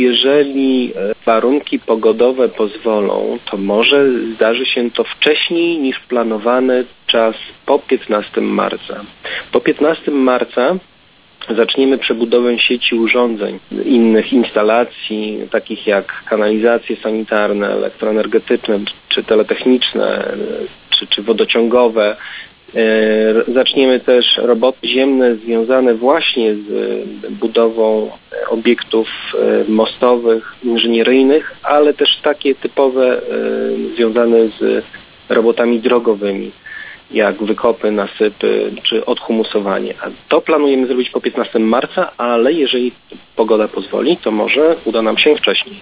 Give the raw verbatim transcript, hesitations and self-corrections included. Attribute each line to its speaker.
Speaker 1: Jeżeli warunki pogodowe pozwolą, to może zdarzy się to wcześniej niż planowany czas po piętnastego marca. Po piętnastego marca zaczniemy przebudowę sieci urządzeń, innych instalacji, takich jak kanalizacje sanitarne, elektroenergetyczne, czy teletechniczne, czy, czy wodociągowe. Zaczniemy też roboty ziemne związane właśnie z budową obiektów mostowych, inżynieryjnych, ale też takie typowe związane z robotami drogowymi, jak wykopy, nasypy czy odhumusowanie. A to planujemy zrobić po piętnastego marca, ale jeżeli pogoda pozwoli, to może uda nam się wcześniej.